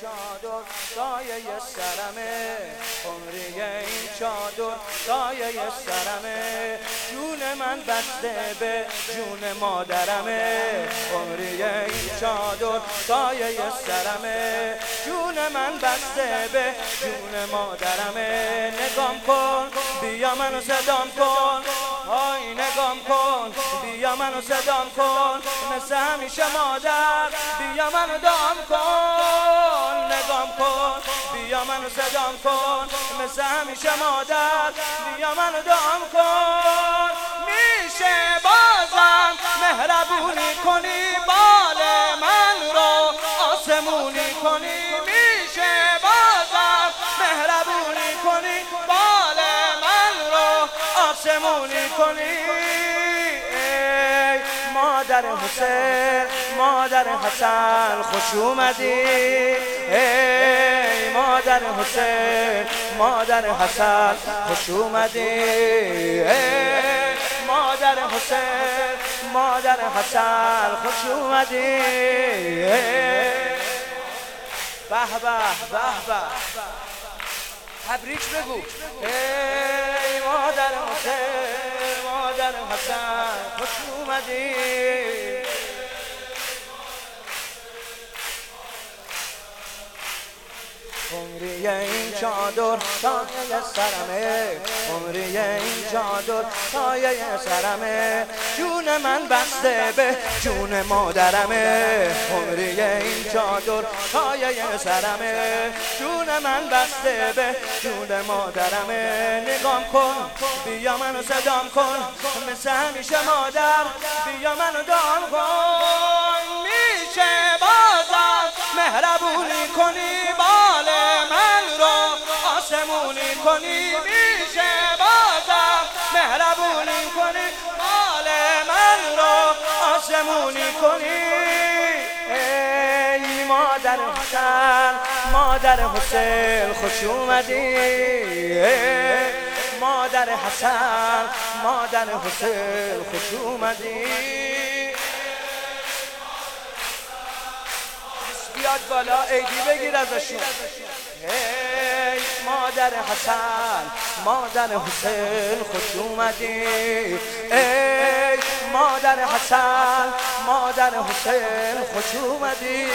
چادر سایه سرمه، عمری این چادر سایه سرمه، جون من بسته به جون مادرمه، عمری این چادر سایه سرمه، جون من بسته به جون مادرمه. نگام کن بیا منو صدام کن، آی نگام کن بیا منو صدام کن، مثل همیشه مادر بیا منو دام کن. نگام کن بیا منو صدام کن، مثل همیشه مادر بیا منو دام کن. میشه بازم مهربونی کنی، بال من رو آسمونی کنی، میشه بازم مهربونی کنی، بال من رو آسمونی کنی. ای مادر حسین مادر حسن خوش اومدی، ای مادر حسین مادر حسن خوش اومدی، ای مادر حسین مادر حسن خوش اومدی. به به به به تبریک بگو. ای مادر حسین مادر حسن خوش اومدی. عمری این چادر سایه سرمه، عمری این چادر سایه سرمه، جون من بسته به جون مادرمه، عمری این چادر سایه سرمه، جون من بسته به جون مادرمه. نگام کن بیا منو صدام کن، مثل همیشه مادر بیا منو دام کن. میشه بازم مهربونی کنی، بال من رو آسمونی کنی، میشه بازم مهربونی کنی، بال من رو آسمونی کنی. ای مادر حسین مادر حسین خوش اومدی، ای مادر حسن مادر حسین خوش اومدی. بیاد بالا عیدی بگیر ازشون. ای مادر حسن مادر حسین خوش اومدی، ای مادر حسن مادر حسین خوش اومدی.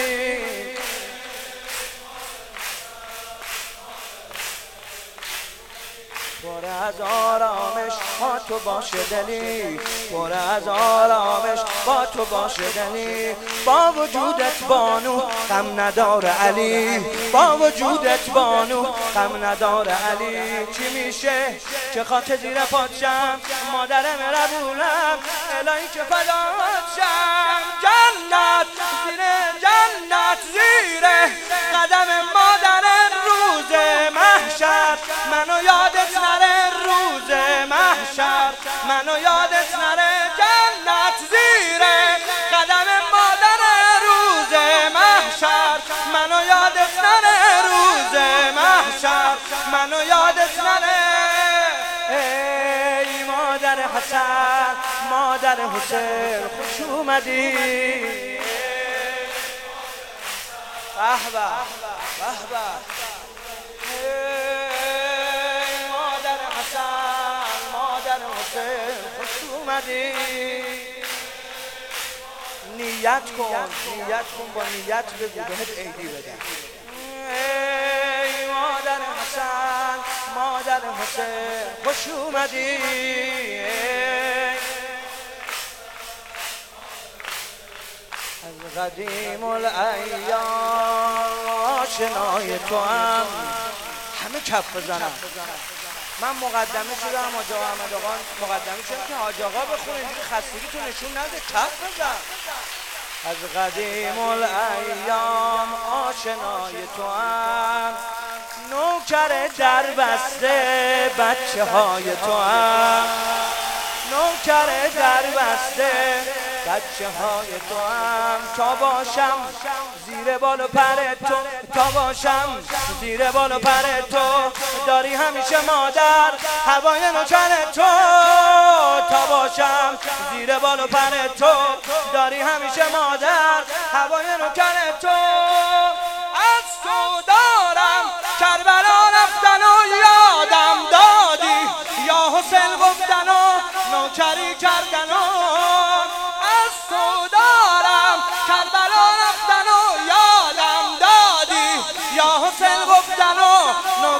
پر از آرامش با تو باشه دلی، پر از آرامش با تو باشه دلی، با وجودت بانو غم نداره علی، با وجودت بانو غم نداره علی. چی میشه که خاک زیر پادشم، مادر مهربونم الهی که فدات شم. جنت زیر جنت زیر قدم مادر، روز محشر منو یادت نره، روز محشر منو یادت نره. جنت زیر قدم مادر، روز محشر منو یادت نره، روز محشر منو یادت نره. ای مادر حسن مادر حسین خوش اومدی. به به به به. مادر حسن مادر حسین خوش اومدی. نیت کن با نیت بگو بهت عیدی بدم. ای مادر حسن مادر حسین خوش اومدی. از قدیم الایام آشنای تو هم. همه کف بزنم. من مقدمه شدم حاج آقا احمد آقا مقدمه شدم که حاج آقا بخونه، اینجوری خستگی تو نشون نده، کف بزن. از قدیم الایام آشنای تو هم، نوکر در بسته بچه های تو هم، نوکر در بسته بچه های تو هم. تا باشم زیر بال و پر تو، تا باشم زیر بال و پر تو، داری همیشه مادر هوای نوکر تو. تا باشم زیر بال و پر تو، داری همیشه مادر هوای نوکر تو. از تو